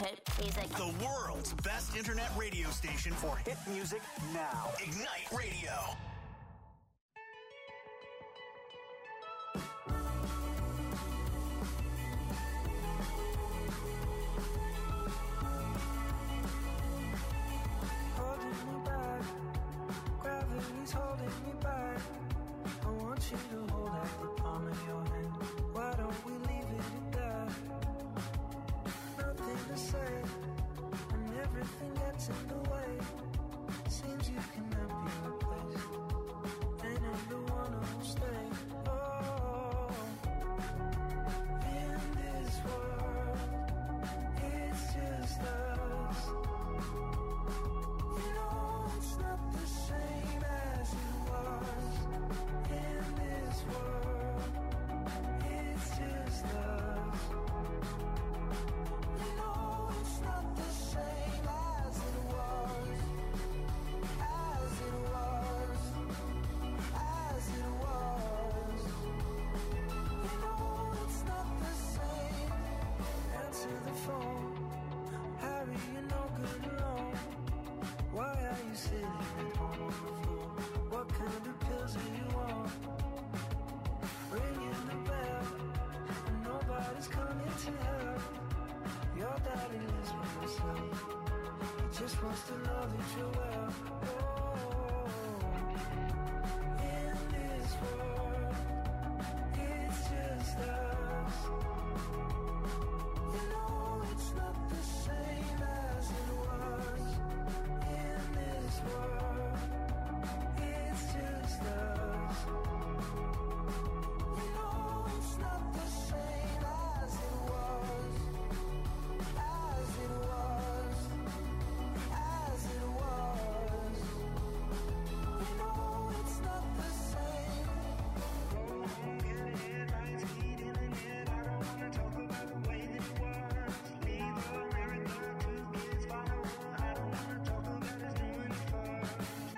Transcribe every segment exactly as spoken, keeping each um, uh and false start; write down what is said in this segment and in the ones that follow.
good music. The world's best internet radio station for hit music now. Ignite Radio. Holding me back, gravity's holding me back. I want you to hold out the palm of your hand. Why don't we leave it at that? Nothing to say, and everything gets in the way. Seems you cannot be replaced, and I'm the one who'll stay. Oh, in this world, it's just us. You know it's not the same as it was. In this world, it's just us. You know it's not the same as it was, as it was, as it was. You know it's not the same. Answer the phone, Harry, you're no good alone. Why are you sitting at home on the floor? What kind of pills are you on? Ringing the bell, and nobody's coming to help. Your daddy lives by himself. He just wants to know that you're well. Oh, in this world, it's just us. You know it's not the same as it was. In this world, it's just us. You know it's not the same as it was, as it was, as it was. You know it's not the same. Get headlights, heat in the net. I don't wanna talk about the way that it was. Leave America, two kids follow. I don't wanna talk about us doing it first.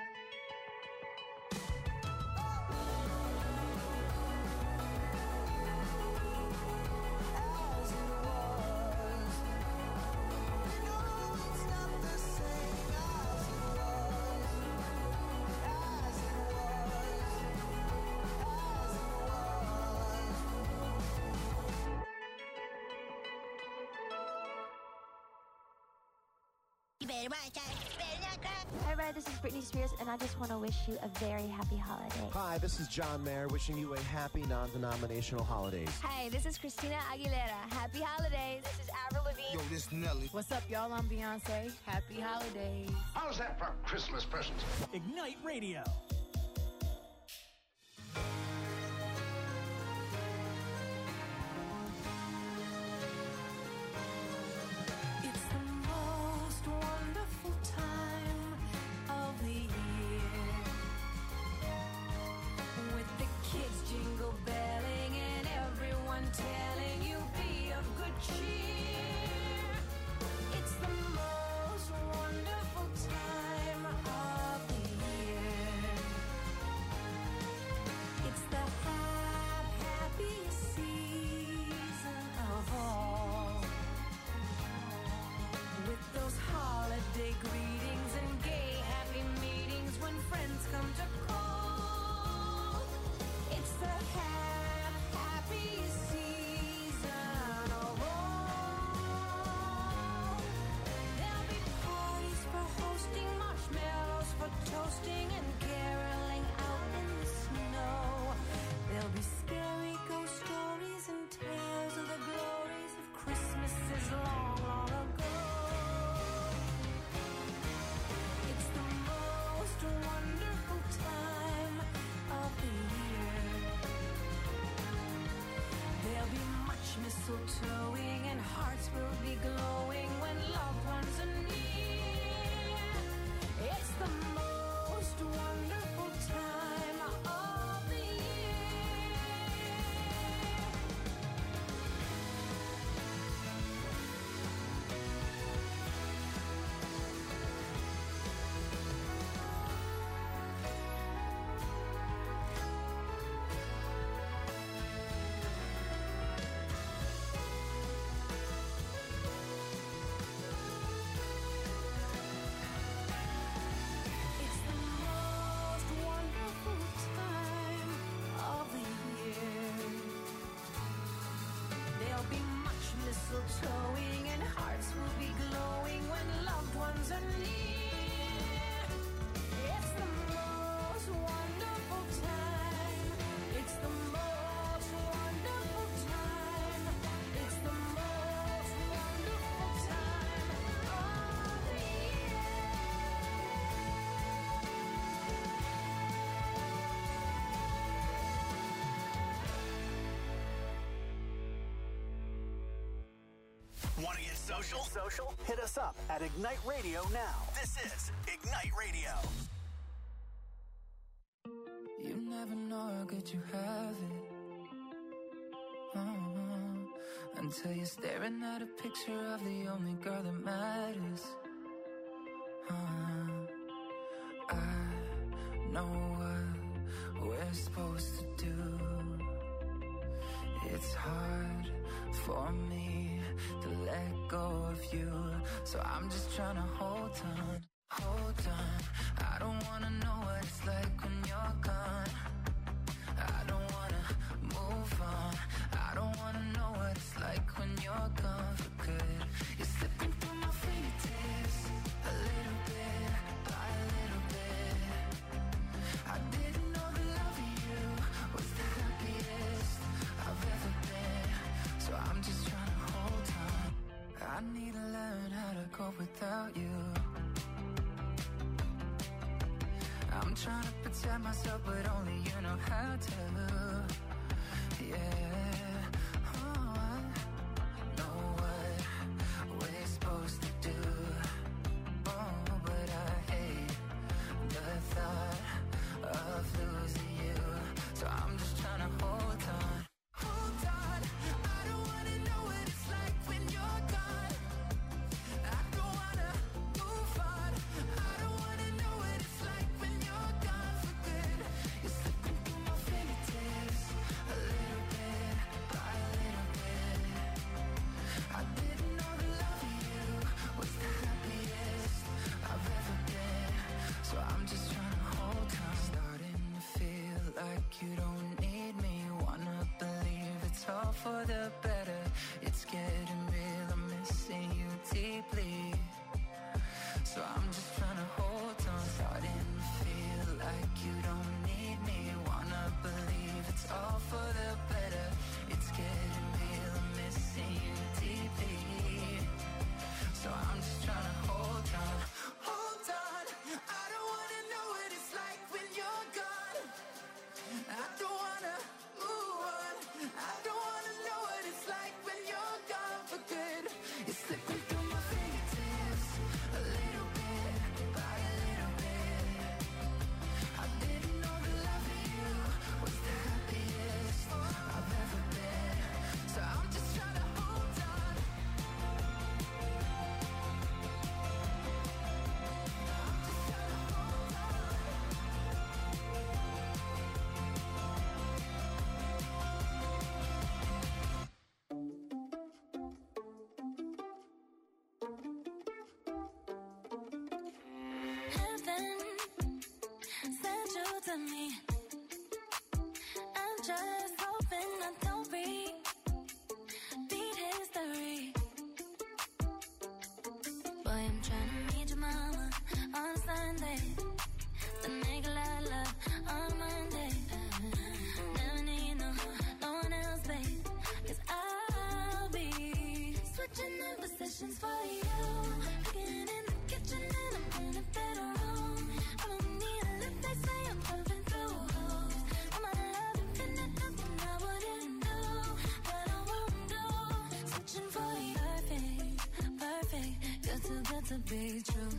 As it was. You know it's not the same as it was, as it was, as it was. You better watch out. You better not cry. Hi, everybody. This is Britney Spears, and I just want to wish you a very happy holiday. Hi, this is John Mayer wishing you a happy non-denominational holidays. Hi, this is Christina Aguilera. Happy holidays. This is Avril Lavigne. Yo, this Nelly. What's up, y'all? I'm Beyonce. Happy holidays. How's that for Christmas presents? Ignite Radio. It's the most wonderful time of the year, with the kids jingle belling and everyone telling you be of good cheer. It's the most wonderful time of the year. It's the hap- happiest season of all, with those holiday greetings and gay happy meetings when friends come to call. It's the hap- happiest season of all. There'll be parties for hosting, marshmallows for toasting, and caroling out in the snow. There'll be scary ghost stories and tales of the glories of Christmases long, long ago. It's the most wonderful time of the year. There'll be much mistletoeing and hearts will be glowing when loved ones are near. It's the most wonderful time of the year. social? Social? Hit us up at Ignite Radio now. This is Ignite Radio. You never know how good you have it. Uh-huh. Until you're staring at a picture of the only girl that matters. Uh-huh. I know what we're supposed to do. It's hard for me to let go of you, so I'm just trying to hold on, hold on. I don't wanna know what it's like when you're gone. I don't wanna move on. I don't wanna know what it's like when you're gone for good. You're slipping through my fingertips, a little bit, by a little bit. I didn't know the love of you was the happiest I've ever been, so I'm just trying to hold on. I need to learn how to cope without you. I'm trying to protect myself, but only you know how to. Yeah, oh, I know what we're supposed to do. Oh, but I hate the thought of losing you, so I'm just trying to hold on. Hold on, I don't wanna know what it's like when you're gone. I don't wanna move on. I don't wanna know what it's like when you're gone for good. You're slipping through my fingertips, a little bit, by a little bit. I didn't know the love of you was the happiest I've ever been, so I'm just trying to hold on. Starting to feel like you don't need me. Wanna believe it's all for the better. It's getting real, I'm missing you deeply, so I'm just trying to hold on. Starting to feel like you don't need me. Wanna believe it's all for the better. It's getting real, I'm missing you deeply, so I'm just trying to hold on. Hold on, I don't wanna know what it's like when you're gone. I don't wanna move on. I don't wanna know what it's like when you're gone for good. You're slipping through my fingertips, a little bit, by a little bit. I didn't know the love of you was the happiest I've ever been, so I'm just trying to hold on. Heaven sent you to me. I'm just hoping I don't repeat history. Boy, I'm trying to meet your mama on Sunday. The nigga I love on Monday. Never need no, no one else, babe. Cause I'll be switching in positions for you. Cooking in the kitchen and I'm in the bedroom. I don't need a lip, they say I'm pumping through holes. I'm out of love, infinite, nothing I wouldn't do, but I won't do. Switching for you, perfect, perfect. You're too good to be true.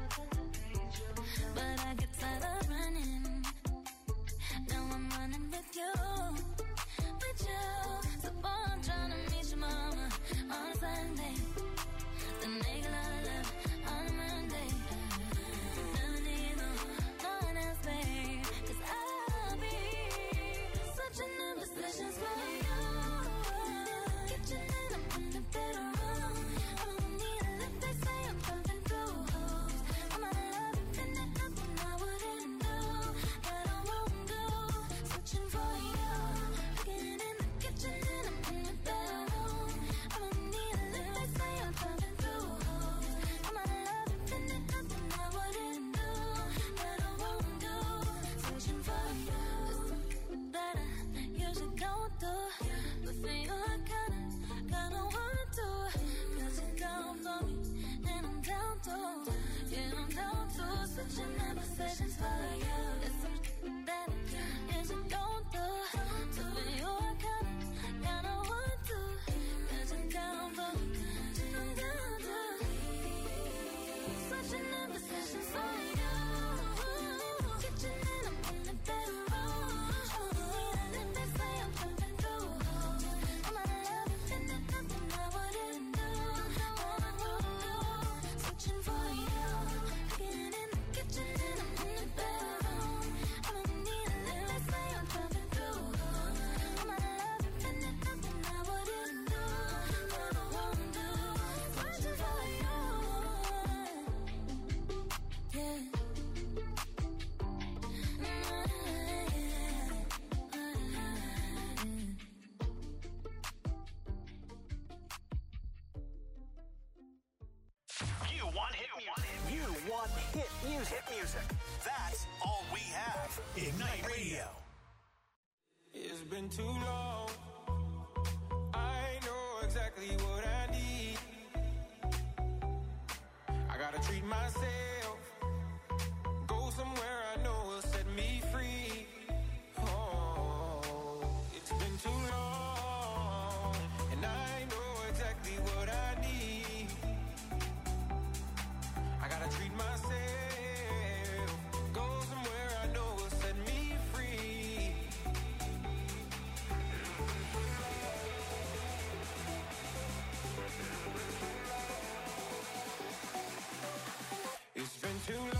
But I get tired of running. Now I'm running with you, with you. So boy, I'm trying to meet your mama on Sunday. The nigga I love on Monday. Never need no, no one else, babe. Cause I'll be switching in positions for you. Kitchen and I'm in the bedroom. I don't need a lip, they say I'm pumping through holes. I'm out of love, infinite, nothing I wouldn't do, but I won't do. Switching for you. Cooking in the kitchen and I'm in the bedroom. I don't need a lip, they say I'm pumping through holes. I'm out of love, infinite, nothing I wouldn't do, but I won't do. Switching for you. There's something that I usually don't do, but for you I kinda, kinda want to. Cause you're down for me, and I'm down too. Yeah, I'm down too. Switching in positions for you. There's something that I usually don't do, so for you I kinda, kinda want to. Cause you're down for me, and I'm down position for you. Kitchen and I'm in the bedroom. And they say I'm jumping through. I'm out of love and there's nothing I wouldn't do. Searching for you. Getting in the kitchen and I'm in the bedroom. I'm in need and they say I'm jumping through. I'm out of love and there's nothing I wouldn't do. Won't do. Searching for you. Yeah. You want hit music. You want hit music. Hit music. That's all we have. Ignite Radio. It's been too long. I know exactly what I need. I gotta treat myself. Go somewhere I know will set me free. Oh, it's been too long. And I know exactly what I need. I gotta treat myself. Go somewhere I know will set me free. It's been too long.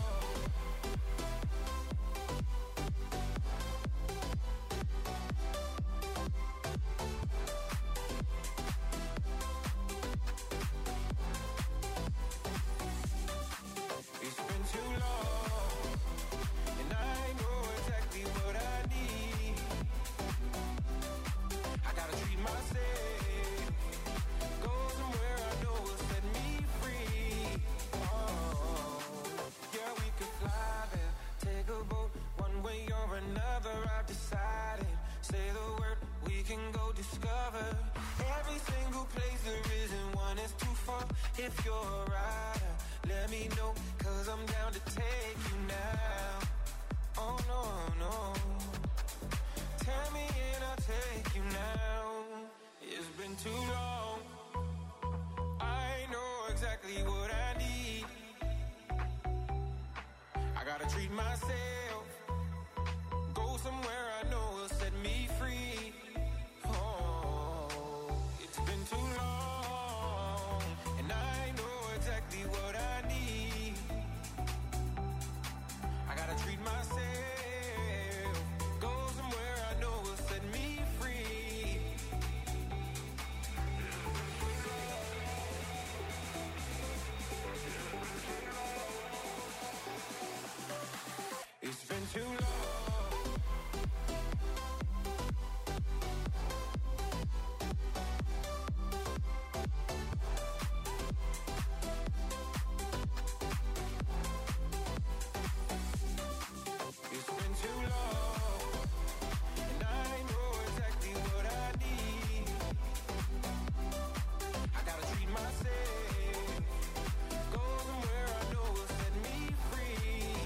It's been too long, and I know exactly what I need. I gotta treat myself. Go somewhere I know will set me free. Oh, yeah, we could fly there, take a boat, one way or another. I've decided. Say the word, we can go discover every single place there isn't one that's too far. If you're a rider, let me know, cause I'm down to take you now. Oh no, no. Tell me and I'll take you now. It's been too long. I know exactly what I need. I gotta treat myself. Go somewhere I know will set me free. Oh, it's been too long. And I know exactly what I need. I gotta treat myself. Go somewhere I know will set me free. It's been too long. It's been too long, and I know exactly what I need. I gotta treat myself. Go somewhere I know will set me free.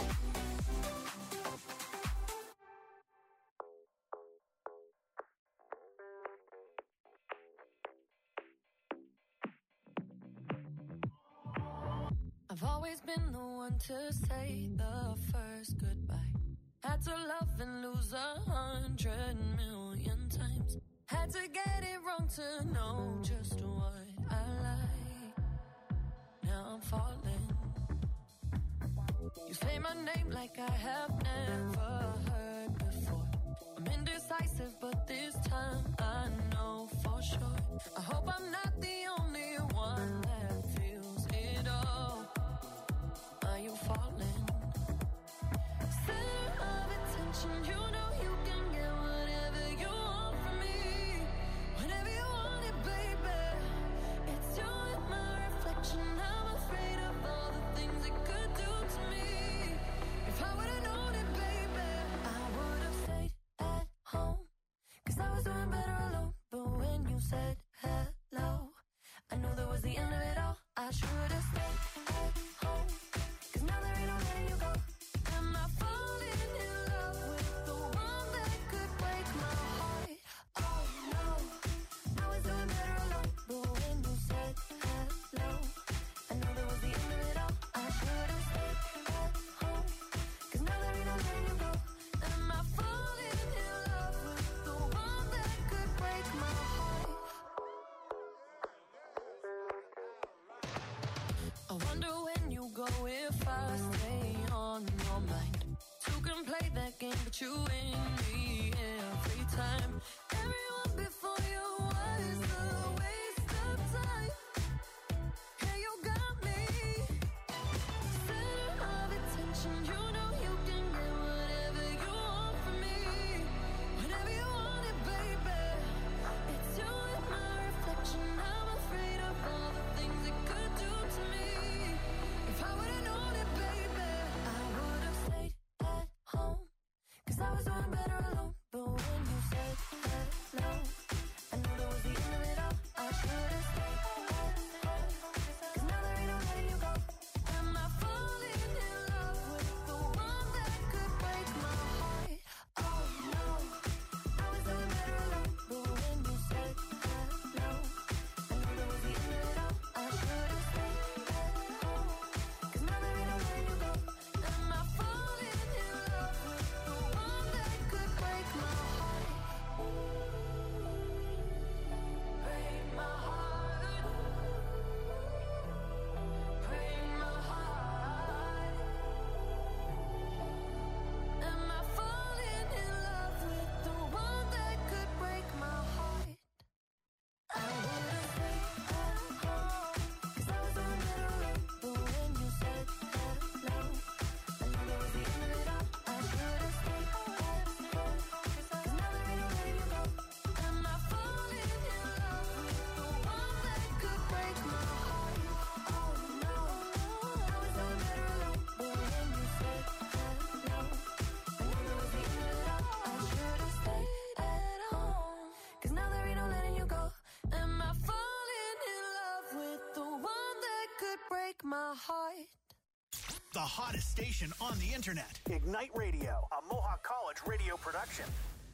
I've always been the one to say the first goodbye. Had to love and lose a hundred million times. Had to get it wrong to know just what I like. Now I'm falling. You say my name like I have never heard before. I'm indecisive, but this time I know for sure. I hope I'm not the only one that feels it all. Are you falling? Center of attention, you know you can get whatever you want from me. Whenever you want it, baby. It's you and my reflection. I'm afraid of all the things it could do to me. If I would've known it, baby, I would've stayed at home. Cause I was doing better alone. But when you said hello, I knew that was the end of play that game, but you win me every time. Everyone before you was a waste of time. Hey, you got me center of attention. You know you can get whatever you want from me, whenever you want it, baby. It's you and my reflection. I'm afraid of all the things it could do to me. If I would've known it, baby, I would've stayed at home, 'cause I was doing better alone. But when you said hello, I knew that was the end of it all. I should've stayed at home, 'cause now there ain't no letting you go. Am I falling in love with the one that could break my heart? Oh no, I was doing better alone. But when you said hello, I knew that was the end of it all. I should've stayed at home, 'cause now there ain't no letting you go. Am I falling in love with the one that could break my heart? Break my heart. Break my heart. Am I falling in love with the one that could break my heart? I would've stayed at home, 'cause I was doing better alone. But when you said hello, I knew that was the end of it all. I should've stayed at home, 'cause now there ain't no letting you go. Am I falling in love with the one that could break my heart? Oh no, I was doing better alone. But when you said hello, I knew that was the end of it all. I should've stayed at home, 'cause now there ain't no letting you go. Am I falling in love with the one that could break my heart? The hottest station on the internet. Ignite Radio, a Mohawk College radio production.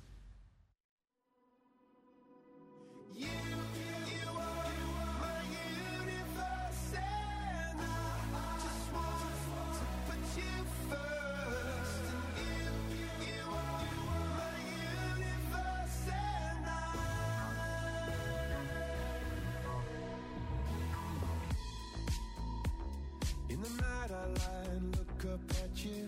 In the night I lie and look up at you.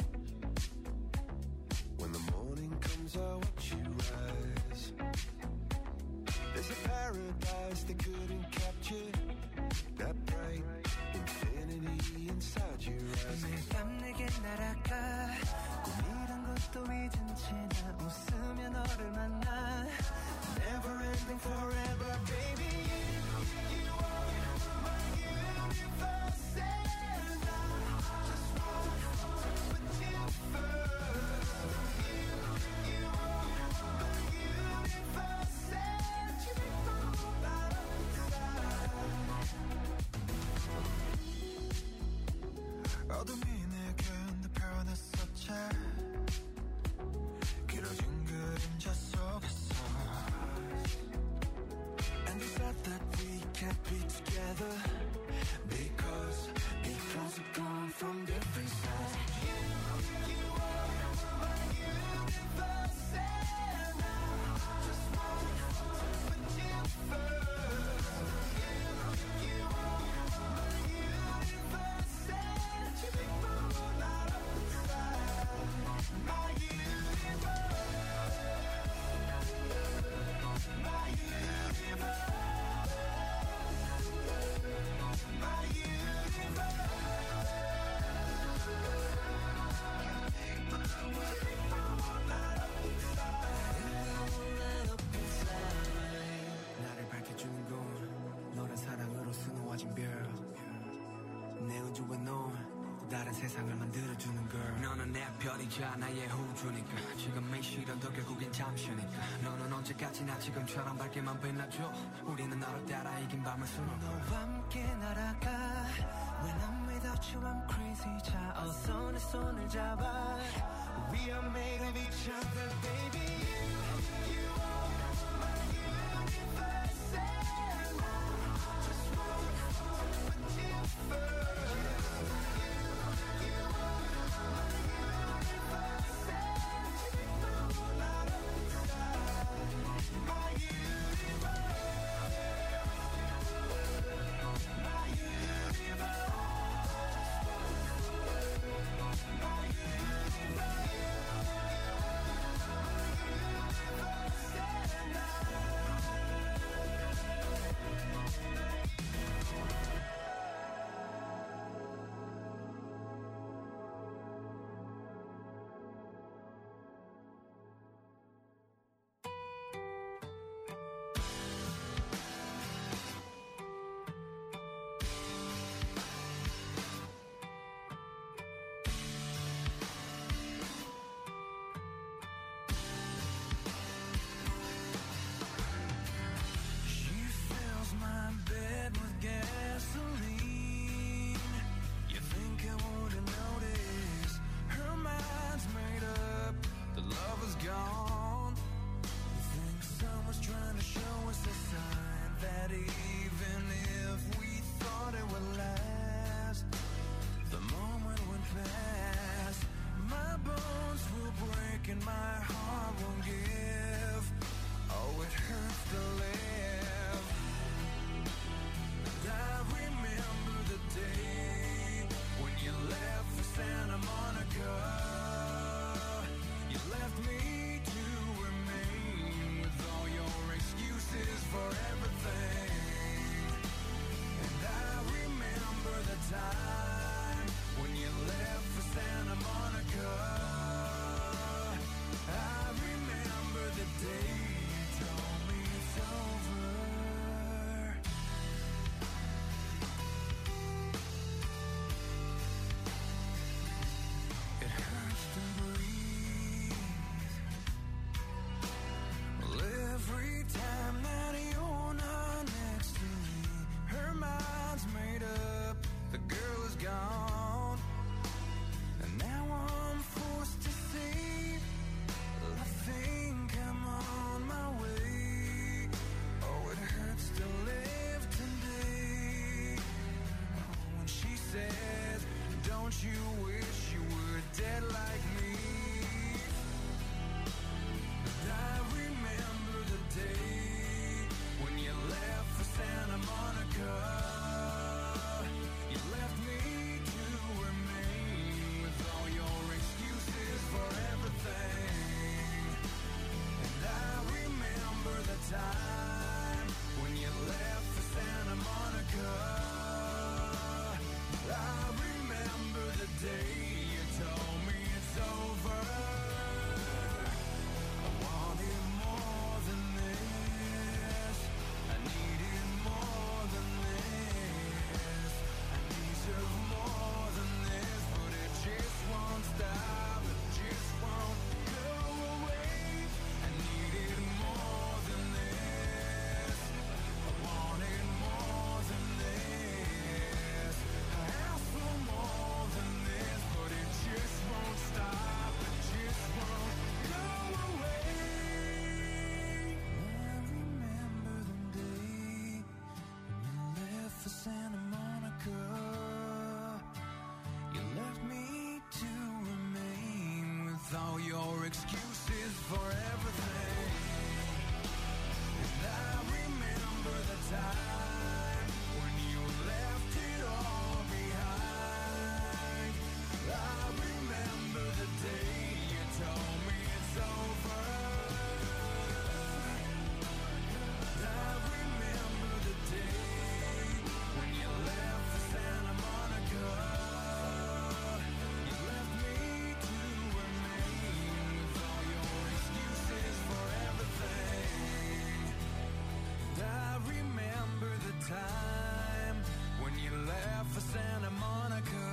When the morning comes I watch you rise. There's a paradise they couldn't capture, that bright infinity inside your eyes. 매일 밤 내게 날아가 꿈이란 것도 잊은 채 나 웃으며 너를 만나. Never ending forever baby. You are my universe and I just want to put you first. You, you are my universe and you make my whole life inside. 어둠이 내겐 더 변했었지. 길어진 그림자 속에서. And you said that we can't be together because because we've gone from different sides. You, you are my universe and I just want to put you first. You, you are my universe and you make my whole light up inside. My universe, my universe. 나를 밝혀주는 건 너란 사랑으로 수놓아진 별. 내 우주와 넌 또 다른 세상을 만들어주는 걸. 너는 내 별이자 나의 우주니까 지금의 시련도 결국엔 잠시니까. 너는 언제까지나 지금처럼 밝게만 빛나줘. 우리는 너를 따라 이긴 밤을 수놓고 너와 함께 날아가. When I'm without you I'm crazy. 자 어서 내 손을 잡아. We are made of each other baby. You, you are my universe and I just want to put you first. You, you are my universe and you make my whole light up inside. My universe, my universe. My universe. Don't you wish you were dead like me? I remember the day when you left for Santa Monica. You left me to remain with all your excuses for everything. And I remember the time when you left for Santa Monica. I remember the day you told me it's over. I wanted more than this. I needed more than this. I deserve more than this, but it just won't stop. It just won't go away. I needed more than this. I wanted more than this. I asked for more than this, but it just won't stop. It just won't go away. I remember the day when you left for Santa Monica. You left me to remain with all your excuses for everything. And I remember the time when you left it all behind. I remember the day you told me it's over. I remember the day when you left for Santa Monica. You left me to remain with all your excuses for everything. I remember the time when you left for Santa Monica.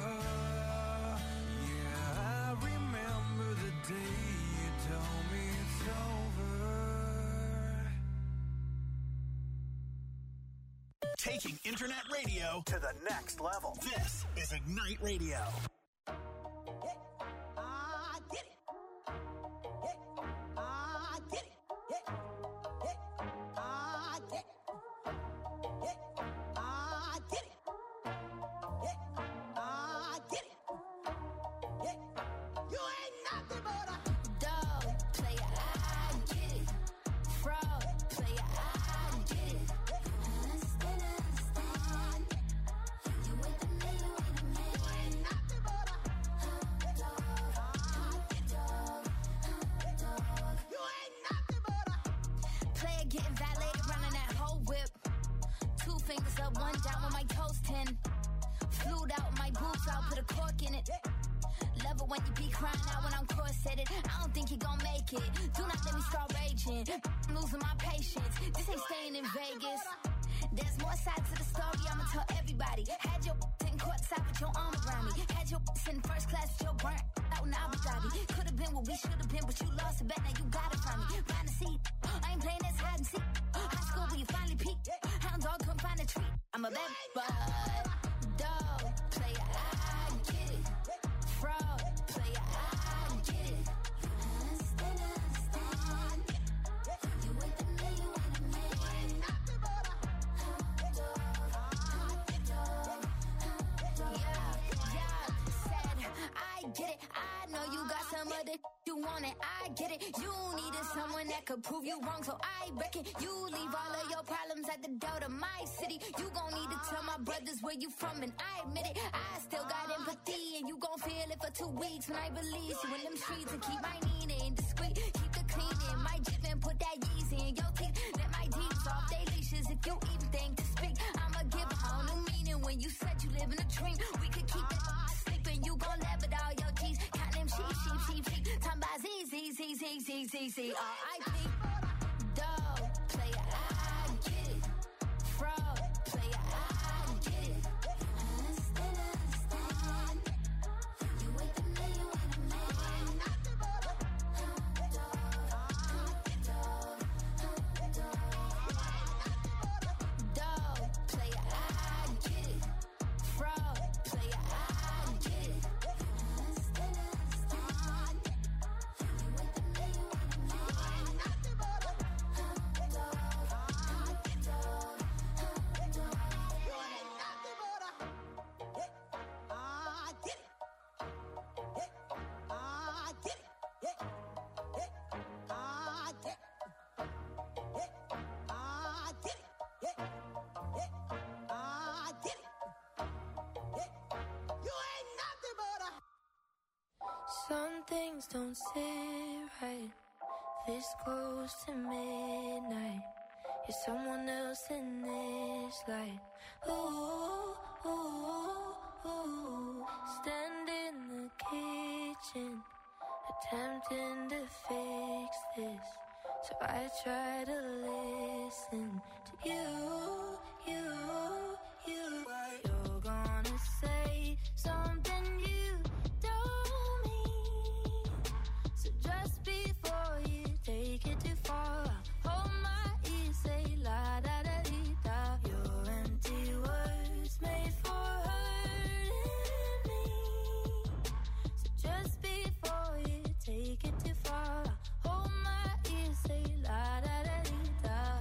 Yeah, I remember the day you told me it's over. Taking internet radio to the next level. This is Ignite Radio. I did it. Yeah, I did it. Yeah, yeah, I did it. Yeah, I did it. Yeah, I did it. Yeah, you ain't nothing but a Dog, player, I get it. Fraud, player, I get it. Understand, understand. You ain't the man, you ain't the man. you ain't nothing but a Dog, dog, dog. you ain't nothing but a Player getting violated, running that whole whip. Two fingers up, one down with my toes ten. Flued out my boots, I'll put a cork in it. Love it when you be crying out when I'm corseted. I don't think you gon' make it. Do not let me start raging. I'm losing my patience. This ain't staying in Vegas. There's more sides to the story, I'ma tell everybody. Had your in courtside with your arm around me. Had your in first class with your burnt out in Abu Dhabi. Could've been what we should've been, but you lost a bet, now you got it from me. Find a seat, I ain't playing this hide and seek. High school where you finally peaked. Hound dog couldn't find a treat. I'm a bad bud. Dog, player, I get it. Fraud, player, I get it. Understand, understand. You ain't the man, you ain't the man. you ain't nothing but a Yeah, yeah, said, I get it. I know you got some other you want it. I get it. You needed someone that could prove you wrong, so I reckon you leave all of your problems at the door to my city. You gon' need to tell my brothers where you from, and I admit it. I still got empathy, and you gon' feel it for two weeks when I release you in them streets and keep my Nina indiscreet. Keep the cleaning, my jip and put that Yeezy in your teeth. Let my deeds off they leashes if you even think to speak. I'ma give a whole new meaning when you said you live in a dream. We could keep it sleeping, you gon' laugh at all your G's. Count them sheep, sheep, sheep, sheep. Talking about Z, Z, Z, Z, Z, Z, Z, R I P. Dog, player, I get it. Fraud, player, I get it. Understand, understand. You ain't the man, you ain't the man. Dog, player, I get it. Fraud, player, I get it. Understand, understand. You ain't the man, you ain't the man. things don't sit right. This close to midnight, you're someone else in this light. Ooh, ooh, ooh. Stand in the kitchen, attempting to fix this. So I try to listen to you, you, you. You're gonna say something you don't mean. So just before you take it too far, hold my ear, say la da da dee da. Your empty words made for hurting me. So just before you take it too far, hold my ear, say la da da dee da.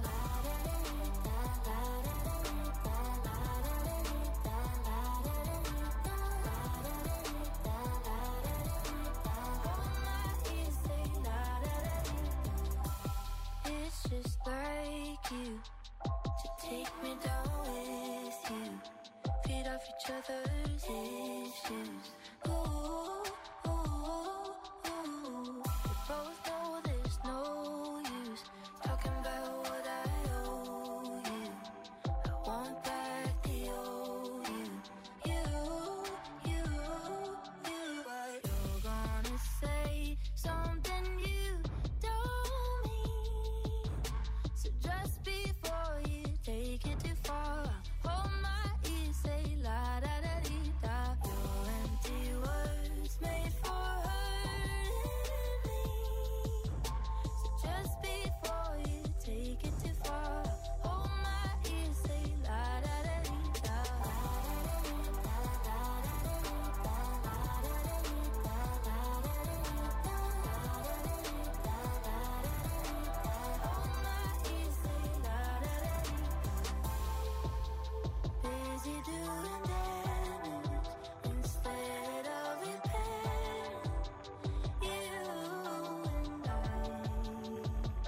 It's just like you to take me down with you, feed off each other's issues. Ooh, ooh, ooh. We both know there's no use talking about what I owe you. I want back the old you, you, you, you. You're gonna say something you don't mean. So just before you take it too far, hold my ear, say la da da dee da. Your empty words made for hurting me. So just before you take it too far, hold my ear, say la da da dee da. Busy doing damage instead of repairing. You and I.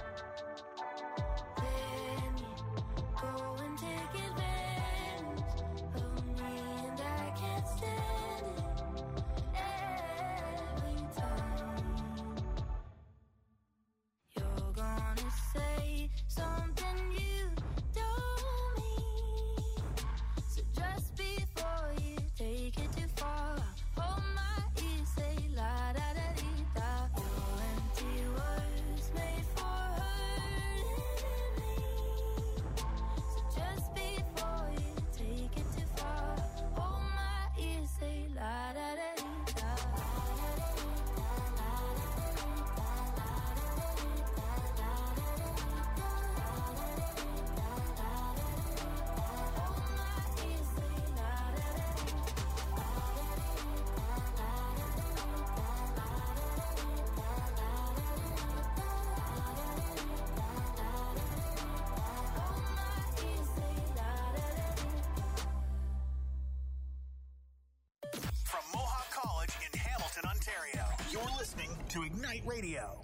Then you go and take advantage of me, and I can't stand it every time. You're gonna say something you don't mean. So just before you take it too far, hold my ear, say la da da dee da. Your empty words made for hurting me. So just before you take it too far, hold my ear, say la da da dee da. From Mohawk College in Hamilton, Ontario, you're listening to Ignite Radio.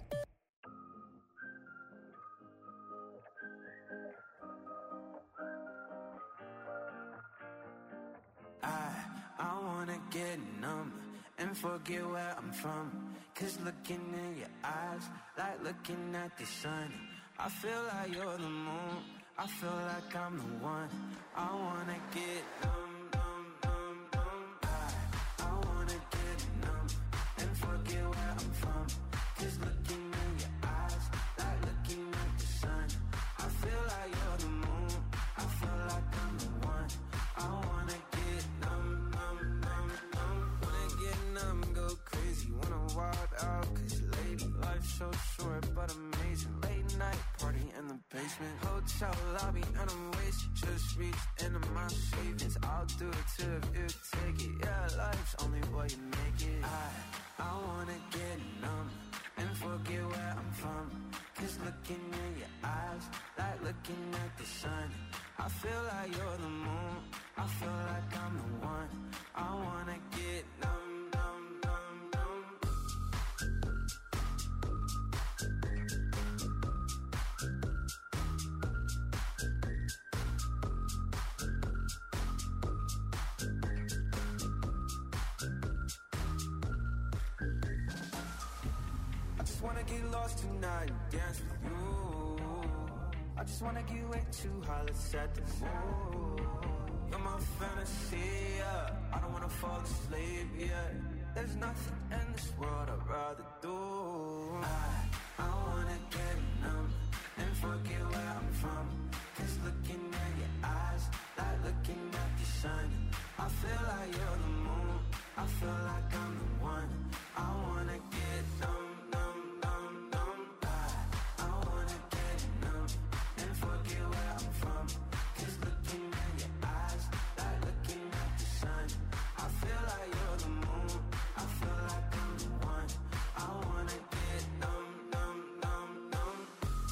I, I wanna get numb and forget where I'm from. Cause looking in your eyes, like looking at the sun. I feel like you're the moon, I feel like I'm the one. I wanna get numb, numb, numb, numb. I, I wanna get numb and forget where I'm from. Cause looking in your eyes, like looking at the sun. I feel like you're the moon, I feel like I'm the one. I wanna get numb, numb, numb, numb. Wanna get numb, go crazy, wanna wild out. Cause lady, life's so short but amazing. Late night party in the basement, hotel lobby and I'm wasted. Just reached into my savings, I'll do it too if you take it. Yeah, life's only what you make it. I, I wanna get numb and forget where I'm from. Cause looking in your eyes, like looking at the sun. I feel like you're the moon, I feel like I'm the one. I wanna get numb, numb, numb, numb. just wanna get lost tonight and dance with you. I just wanna get way too high, let's set the mood. You're my fantasy, yeah. I don't wanna fall asleep, yeah. There's nothing in this world I'd rather do. I, I wanna get numb and forget where I'm from. Cause looking at your eyes, like looking at the sun. I feel like you're the moon, I feel like I'm the one. I wanna get numb, numb, numb, numb. I, I wanna get numb and forget where I'm from. Cause looking at your eyes, like looking at the sun. I feel like you're the moon, I feel like I'm the one. I wanna get numb, numb, numb, numb.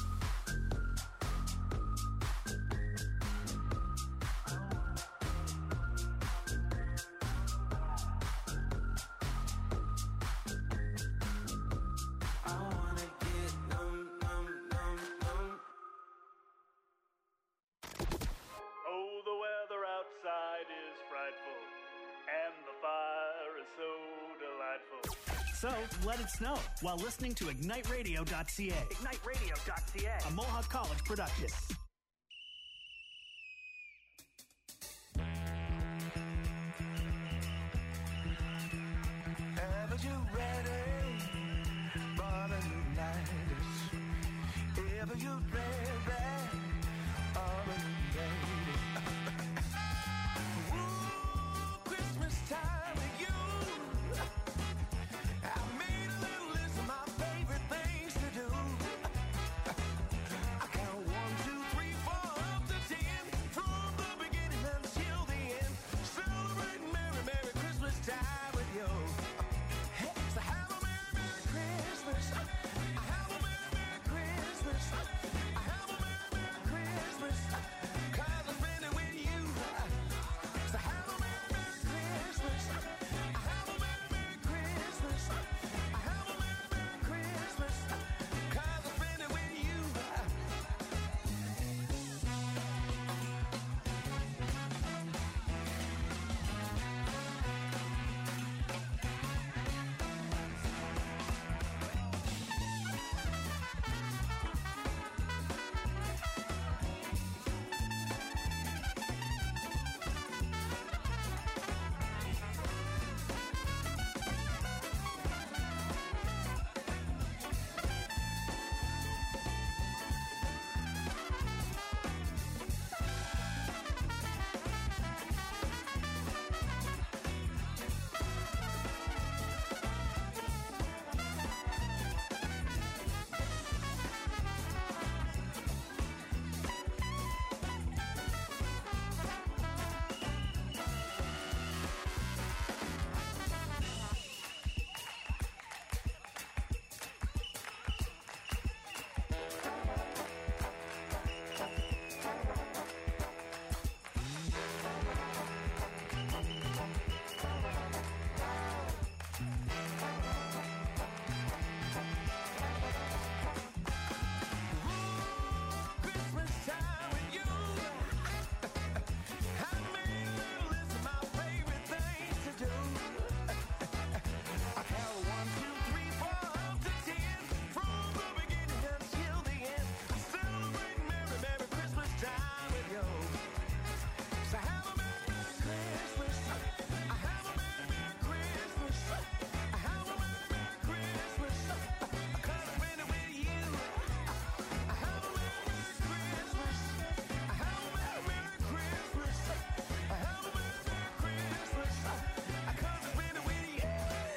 I wanna get numb, numb, numb, numb. Oh, the weather outside is frightful, and the fire is so delightful. So, let it snow while listening to ignite radio dot c a. ignite radio dot c a. A Mohawk College production. Ever you ready for the new night? Ever you ready for the new day? Ooh, Christmas time with you. I made a little list of my favorite things to do. I count one, two, three, four, up to ten, from the beginning until the end. Celebrating Merry, Merry Christmas time with you. Hey, so have a Merry, Merry Christmas. I have a Merry, Merry Christmas. I have a Merry, Merry Christmas. 'Cause I spend it with you. So have a Merry, Merry Christmas. I have a Merry, Merry Christmas. I have a Merry, Merry Christmas. 'Cause I spend it with you. Christmas time with you. I made a little list of my favorite things to do. I count one, two, three, four, up to ten, from the beginning until the end. I celebrate Merry, Merry Christmas time with you. So have a Merry, Merry Christmas. I have a Merry, Merry Christmas. I have a Merry, Merry Christmas. 'Cause I spend it with you. I have a Merry, Merry Christmas. I have a Merry, Merry Christmas. I have a Merry, Merry Christmas. 'Cause I spend it with you.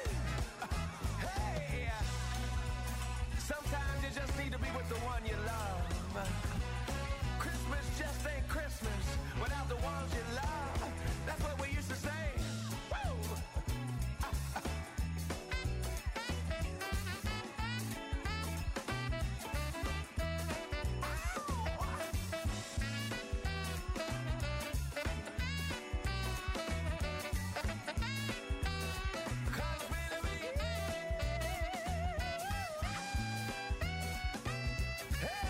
Hey, sometimes you just need to be with the one you love. Christmas just ain't Christmas without the ones you love. That's what we used to say. Woo! Hey!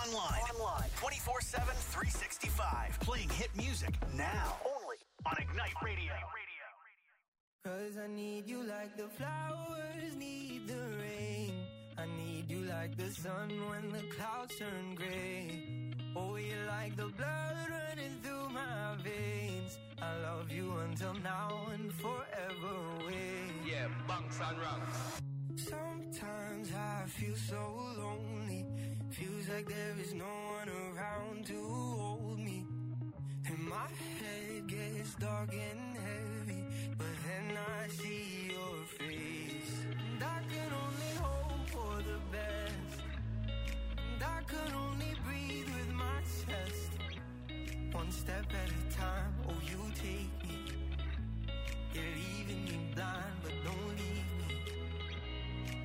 Online. Online. twenty-four seven, three sixty-five. Playing hit music now. Only on Ignite Radio. Cause I need you like the flowers need the rain. I need you like the sun when the clouds turn gray. Oh, you're like the blood running through my veins. I love you until now and forever away. Yeah, bunks and ranks. Sometimes I feel so lonely. Feels like there is no one around to hold me. And my head gets dark and heavy, but then I see your face. And I can only hope for the best. And I can only breathe with my chest. One step at a time, oh you take me. You're leaving me blind, but don't leave me.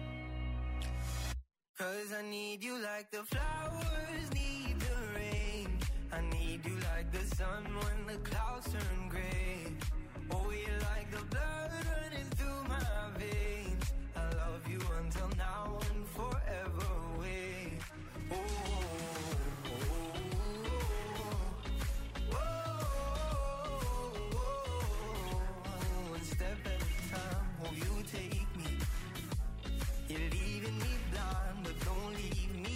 Cause I need you like the flowers need the rain. I need you like the sun when the clouds turn gray. Oh, you're like the blood running through my veins. I love you until now and forever away. Oh, oh, oh, oh, oh. One step at a time, oh, you take me. You're leaving me blind, but don't leave me.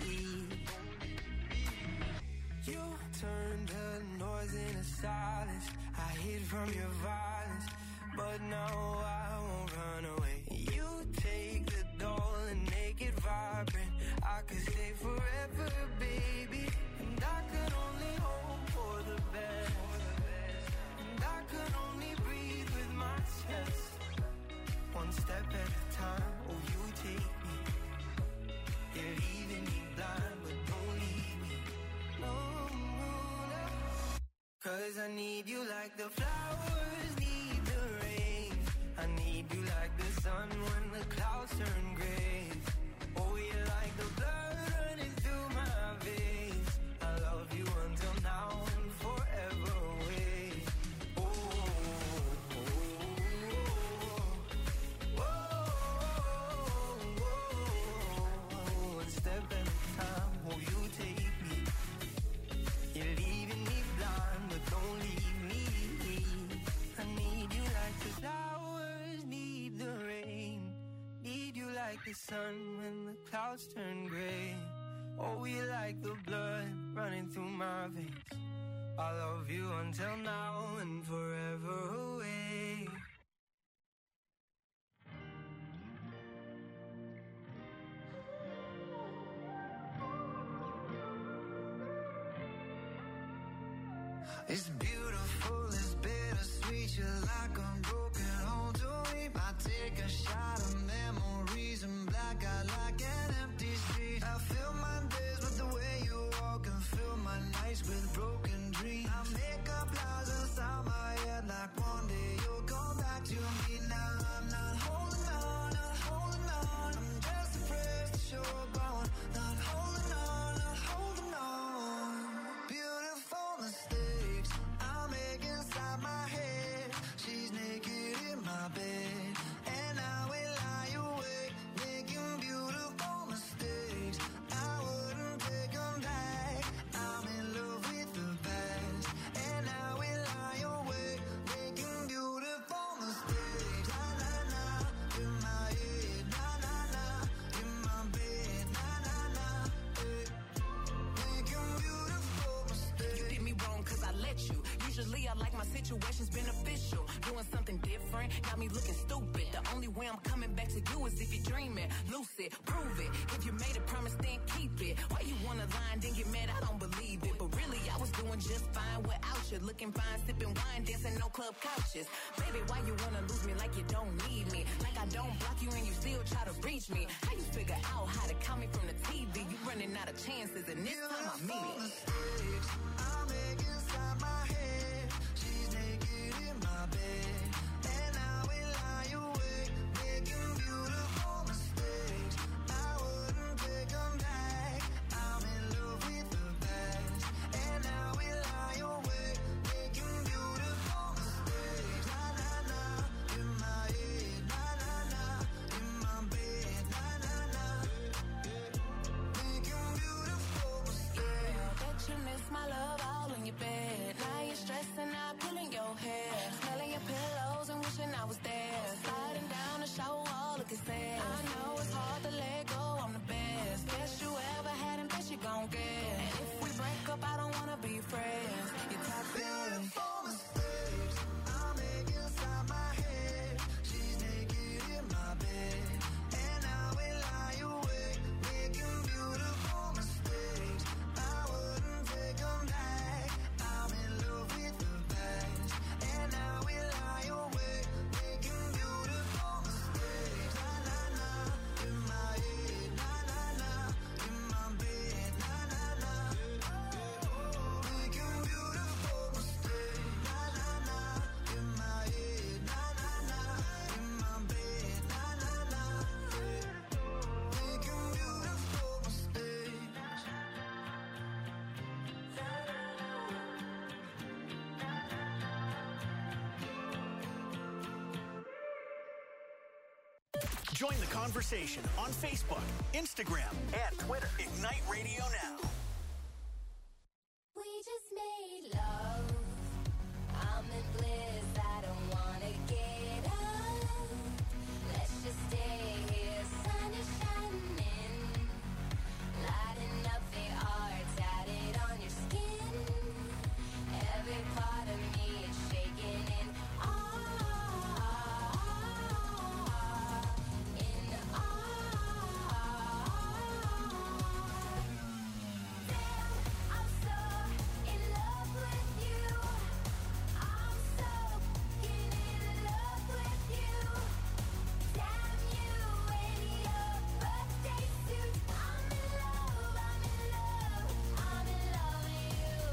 You turned the noise into silence. I hid from your violence, but now I won't run away. You take the doll and make it vibrant. I could stay forever, baby. And I could only hope for the best. And I could only breathe with my chest. One step at a time, oh you take me. You're leaving me blind, but don't leave me. No, no, no. Cause I need you like the flowers need the rain. I need you like the sun when the clouds turn gray. Oh, you're like the blood running through my veins. I love you until now and forever away. Oh, oh, oh, oh, oh. One step at a time, oh, you take me. You're leaving me blind, but don't leave me. I need you like the flowers need the rain. Need you like the sun when the clouds turn gray. Oh, you like the blood running through my veins. I love you until now and forever away. It's beautiful, it's bittersweet. You're like a broken home to me. I take a shot of memories and black out like an empty street. I fill my days with the way you walk and fill my nights with broken dreams. I make up lies inside my head like one day you'll come back to me. Now I'm not holding on, not holding on. I'm just afraid to show up on. Not holding on, not holding on. Beautiful mistakes I make inside my head. She's naked in my bed, and I will lie awake, making beautiful mistakes. I wouldn't take them back. I'm in love with the past, and I will lie awake, making beautiful mistakes. Na na na, in my head, na na na, in my bed, na na na, eh. Making beautiful mistakes. You did me wrong cause I let you. Usually I like my situations beneficial. Doing something different, got me looking stupid. The only way I'm coming back to you is if you're dreaming. Lucid, prove it. If you made a promise, then keep it. Why you wanna lie and then get mad? I don't believe it. But really, I was doing just fine without you. Looking fine, sipping wine, dancing no club couches. Baby, why you wanna lose me like you don't need me? Like I don't block you and you still try to reach me. How you figure out how to call me from the T V? You running out of chances and this time I mean it. Mistakes I make inside my head. She's naked in my bed, and I will lie awake, making beautiful mistakes. I wouldn't take them back. I'm in love with the past, and I will lie awake, making beautiful mistakes. Na na na, in my head, na na na, in my bed, na na na, making beautiful mistakes. Join the conversation on Facebook, Instagram, and Twitter. Ignite Radio Now. We just made love. I'm in bliss. I don't wanna get up. Let's just stay here. Sun is shining, lighting up the art tatted on your skin. Every part of me is shaking in awe, in awe. Damn, I'm so in love with you. I'm so in love with you. Damn you in your birthday suit. I'm in love, I'm in love, I'm in love with you.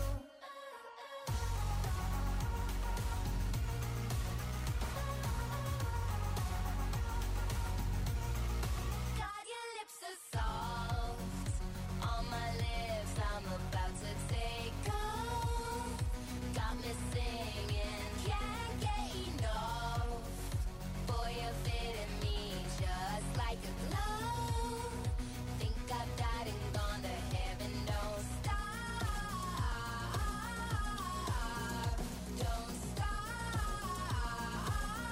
God, your lips are soft on my lips. I'm about to take off. Got me singing, can't get enough. Boy, you're fitting me just like a glove. Think I've died and gone to heaven. Don't stop, don't stop.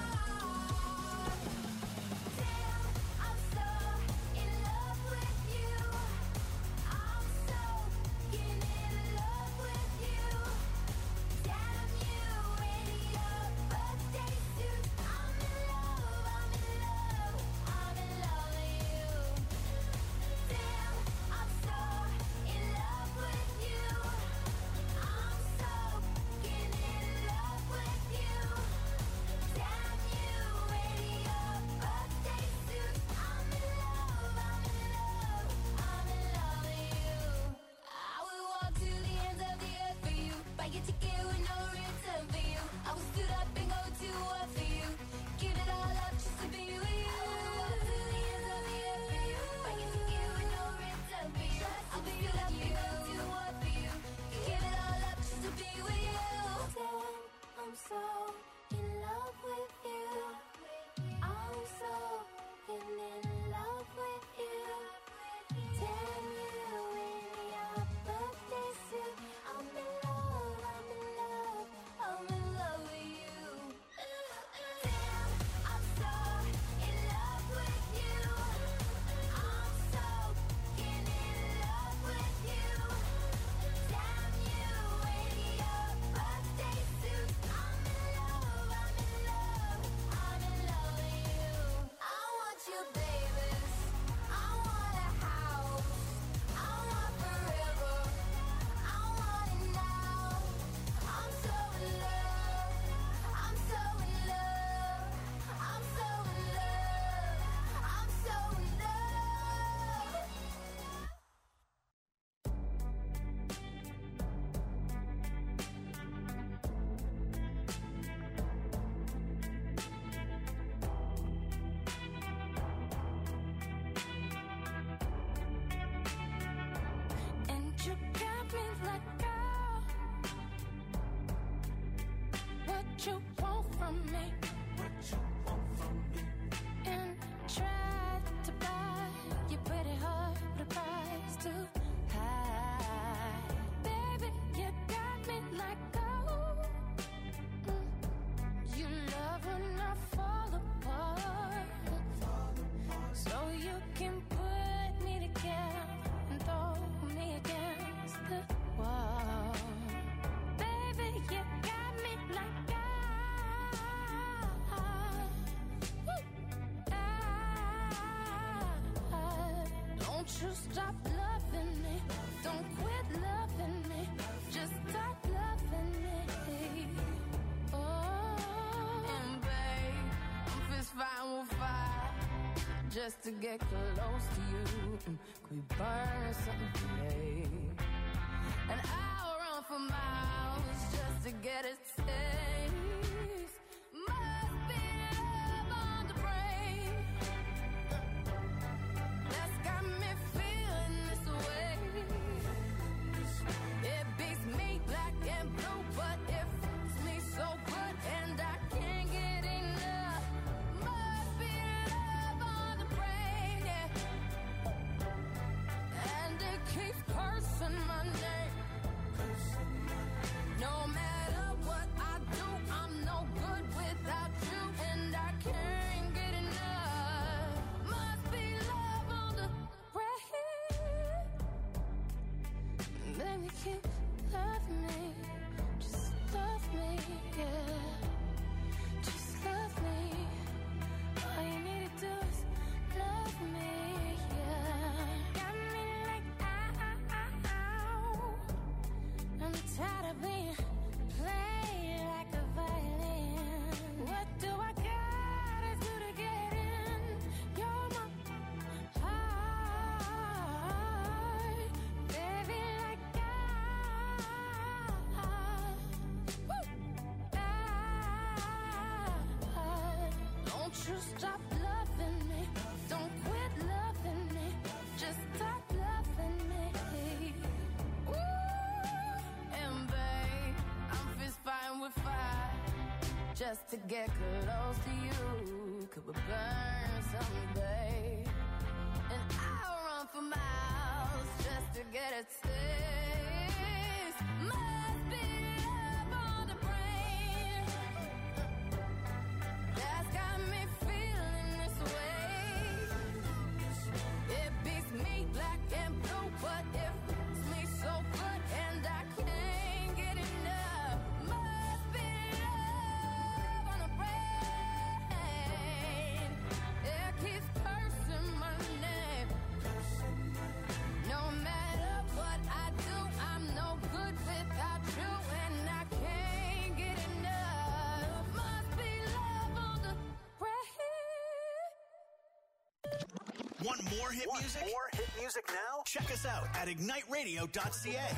Damn, I'm so in love with you. I'm so in love with you. Damn you in your birthday suit. I'm in love, I'm in love, I'm in love with you. Damn, I'm so in love with you. I'm so in love with you. Damn you in your birthday suit. I'm in love, I'm in love, I'm in love with you. I would walk to the ends of the earth for you. Buy your ticket with no return for you. I would stood up and go to war for you. Give it all up just to be with you. I would walk to the ends of the earth for you. Buy your ticket with no return for you. I would stood up and go to war for you. Give it all up just to be with you. Damn, I'm so in love with you. I'm so in love with you. Damn you in your birthday suit. I'm in love, I'm in love, I'm in love with you. Damn, I'm so in love with you. I'm so in love with you. Damn you in your birthday suit. I'm in love, I'm in love, I'm in love with you. I want you, babies. I want a house. I want forever. I want it now. I'm so in love. I'm so in love. I'm so in love. I'm so in love. And you got me like, girl, what you want from me? What you want from me? And tried to buy your pretty heart, but the price too high. Baby, you got me like, oh, mm, you love when I fall apart, so you can put me together and throw me against the wall. Baby, you got me like I, I, don't you stop loving me, don't quit loving me, just stop loving me. Oh, and babe, I'm fist fighting with fire just to get close to you. Mm, Could we burn something today? And I'll run for miles just to get a taste. Must be love on the brain that's got me feeling this way. It beats me black and blue, but it fits me so good, and I can't get enough. Must be love you stop loving me? Don't quit loving me. Just stop loving me. Ooh, and babe, I'm fist fighting with fire just to get close to you. Could we burn someday? And I'll run for miles just to get a taste. Must be love on the brain that's got me feeling this way. It beats me black and blue, but it feels me so good, and I can't get enough. Must be love on the brain. It keeps cursing my name. No matter what I do, I'm no good without you, and I can't get enough. Must be love on the brain. Want more hit Want music? more hit music now? Check us out at ignite radio dot c a.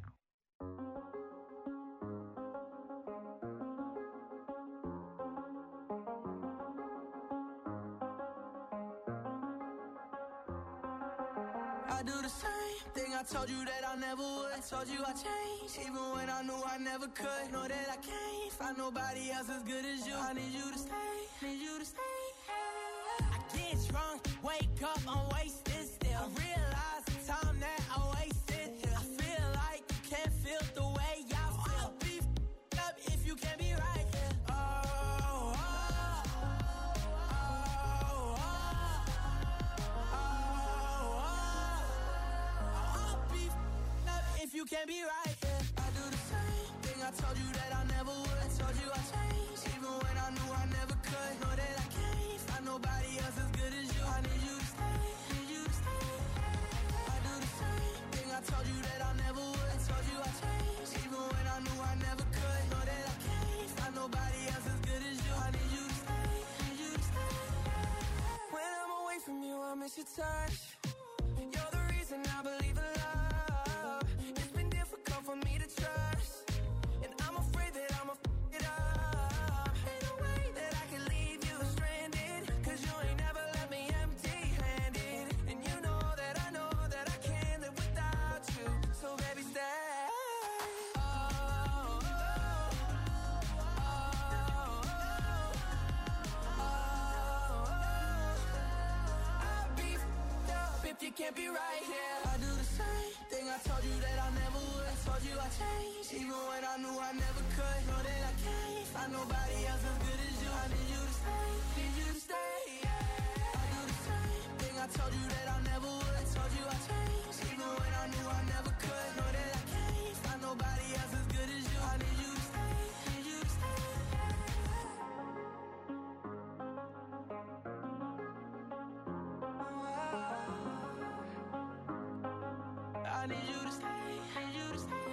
I do the same thing I told you that I never would. I told you I changed, even when I knew I never could. Know that I can't find nobody else as good as you. I need you to stay, need you to stay. I get drunk, wake up, I'm wasted still. I realize the time that I wasted here. I feel like you can't feel the way I feel. I'll be f***ed up if you can't be right here. Oh, oh, oh, oh, oh, oh. I'll be f***ed up if you can't be right here. I do the same thing I told you that I never would. I told you I changed, even when I knew I never could. Know that I can't find nobody else as good as you. I need you to stay, need you to stay. I do the same thing I told you that I never would. I told you I changed, even when I knew I never could. Know that I can't find nobody else as good as you. I need you to stay, need you to stay. When I'm away from you, I miss your touch. You're the reason I believe in love. It's been difficult for me to trust, and I'm afraid that I'ma f*** it up. Ain't no way that I can leave you stranded, 'cause you ain't never left me empty-handed. And you know that I know that I can't live without you. So baby, stay. Oh, oh, oh, oh, oh. I'll be f***ed up if you can't be right here. I do the same thing I told you that I never would. I told you I changed, even when I knew I never could. Know that I can't find nobody else as good as you. I need you to stay, need you to stay. I do the same thing I told you that I never would. I told you I changed, even when I knew I never could. Know that I can't find nobody else as good as you. I need you to stay, need you to stay. I need you to stay, need you to stay.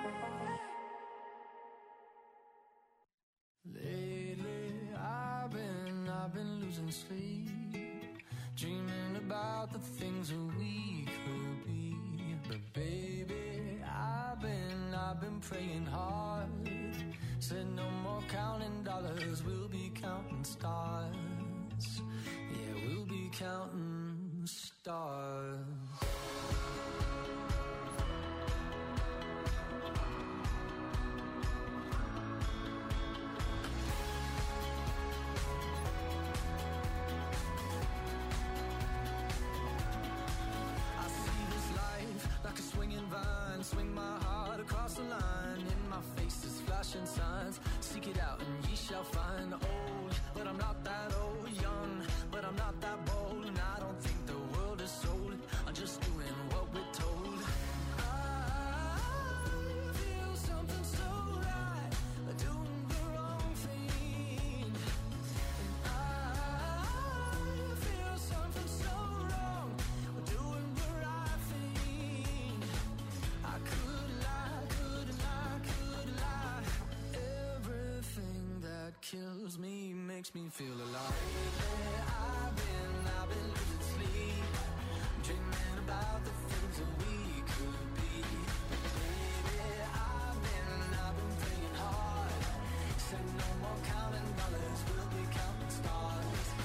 Lately, I've been, I've been losing sleep, dreaming about the things that we could be. But baby, I've been, I've been praying hard. Said no more counting dollars, we'll be counting stars. Yeah, we'll be counting stars. Like a swinging vine, swing my heart across the line. In my face is flashing signs. Seek it out and ye shall find. Old, but I'm not that old. Young, but I'm not that bold. And I don't think the world is sold. I'm just doing what we're told. I feel something so right, doing the wrong thing. And I feel something so wrong, doing the right thing. I could lie, could lie, could lie. Everything that kills me makes me feel alive. Lately, I've been, I've been losing sleep, dreaming about the things that we could be. Baby, I've been, I've been praying hard. Said no more counting dollars, we'll be counting stars.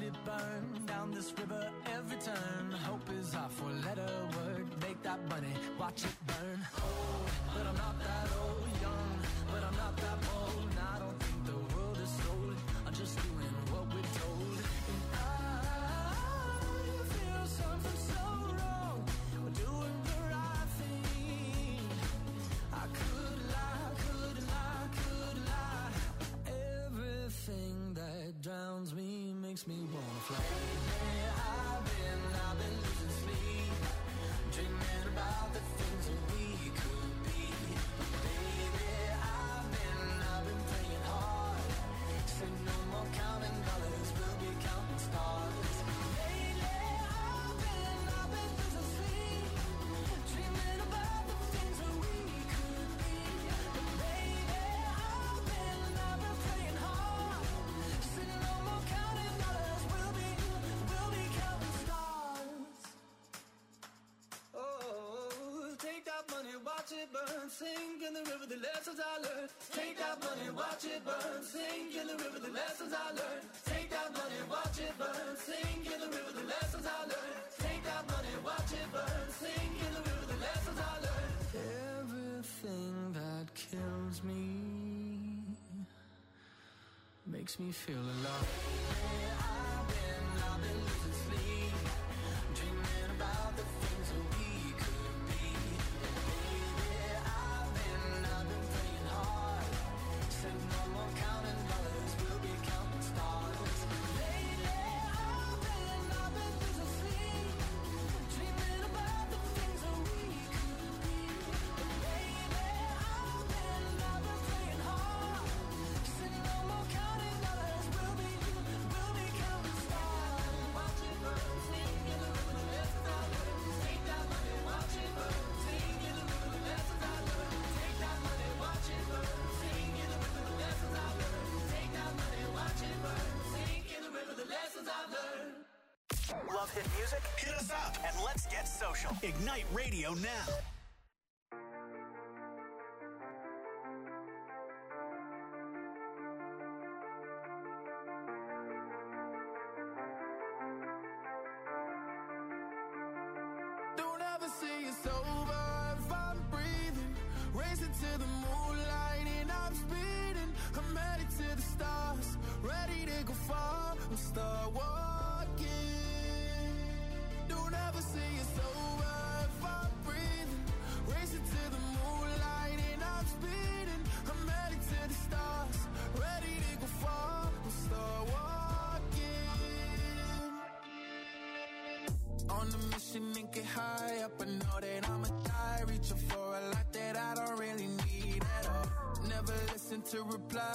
it burn. Down this river every turn. Hope is our four-letter word. Make that money, watch it burn. Old, but I'm not that old. Young, but I'm not that old. And I don't think the world is sold. I'm just doing what we're told. And I feel something so wrong. We're doing the right thing. I could lie, could lie, could lie. Everything that drowns me makes me wanna fly. Lately I've been, I've been losing sleep, dreaming about the things that we could be. Baby, I've been, I've been praying hard. Say no more counting dollars, we'll be counting stars. Lately I've been, I've been losing sleep, dreaming about the things that we could be. But baby, I've been, I've been praying hard. Say no more counting dollars, we'll be, we'll be counting stars. Oh, take that money, watch it burn. Sink in the river, the lessons I learned. Take that money, watch it burn. Sink in the river, the lessons I learned. Take that money, watch it burn. Sink in the river, the lessons I learned. Take that money, watch it burn. Sink in the river, the lessons I learned. Everything that kills me makes me feel alive. I've been, I've been losing sleep, dreaming about the things that we could be. Baby, I've been, I've been praying hard. Said no more counting dollars, we'll be counting stars. Lately, I've been, I've been losing sleep, dreaming about the things that we could be. Baby, I've been, I've been praying hard. Said no more counting dollars, we'll be, we'll be counting stars. Watch it burn, sing in the river, the lessons I learned. Take that money, watch it burn, sing in the river, the lessons I learned. Take that money, watch it burn, sing in the river, the lessons I learned. Take that money, watch it burn, sing in the river, the lessons I learned. Love hit music? Hit us up and let's get social. Ignite Radio now. Don't ever say it's over if I'm breathing. Racing to the moonlight and I'm speeding. I'm headed to the stars, ready to go far and start walking. Don't ever say it's over if I'm breathing. Racing to the moonlight and I'm speeding. I'm headed to the stars, ready to go far and start walking. On a mission and get high up, I know that I'ma die. Reaching for a lot that I don't really need at all. Never listen to reply.